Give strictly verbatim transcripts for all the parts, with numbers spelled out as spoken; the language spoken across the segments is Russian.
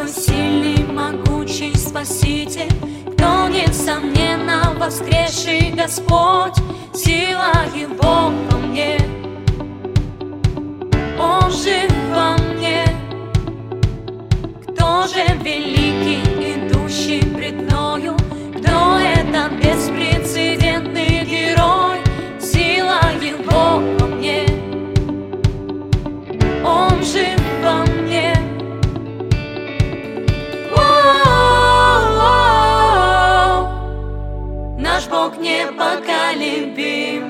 твой сильный, могучий Спаситель, кто несомненно воскресший Господь, сила Его во мне, Он жив во мне. Кто же великий, идущий пред мною? Кто это беспрецедентный герой? Сила Его во мне, Он жив во мне. О-о-о-о. Наш Бог непоколебим.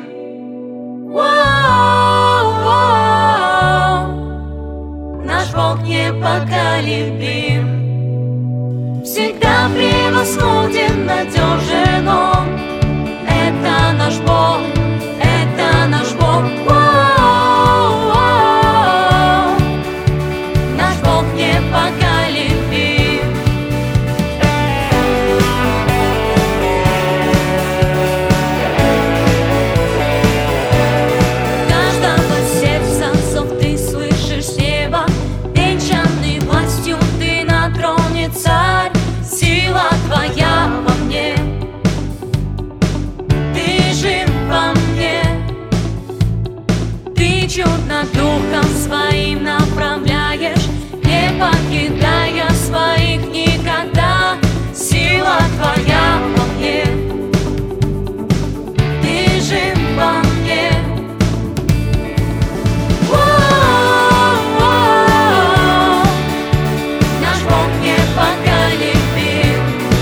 О-о-о-о. Наш Бог непоколебим. Всегда превосходен, надежен Он. Это наш Бог, это наш Бог. О-о-о-о. Наш Бог непоколебим. Каждого сердца зов ты слышишь с неба, венчанный властью ты на троне царь. Сила твоя во мне, ты жив во мне. Ты чудно духом своим направляешь, не покидая своих никогда. Сила твоя во мне, ты жив во мне. О-о-о-о. Наш Бог непоколебим.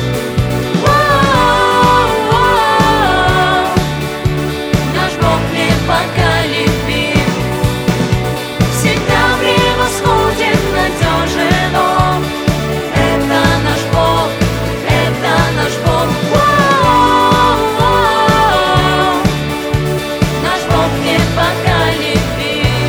О-о-о-о. Наш Бог непоколебим. Всегда превосходен, надежен Он. Это наш Бог, это наш Бог. О-о-о-о. Наш Бог непоколебим.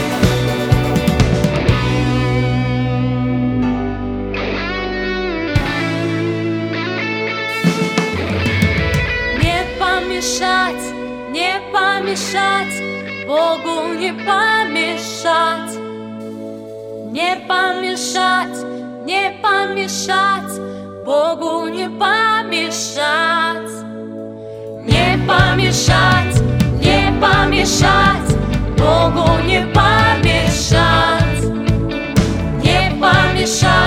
Не помешать, не помешать, Богу не помешать. Не помешать, не помешать, Богу не помешать. Не помешать, не помешать, Богу не помешать. Не помешать.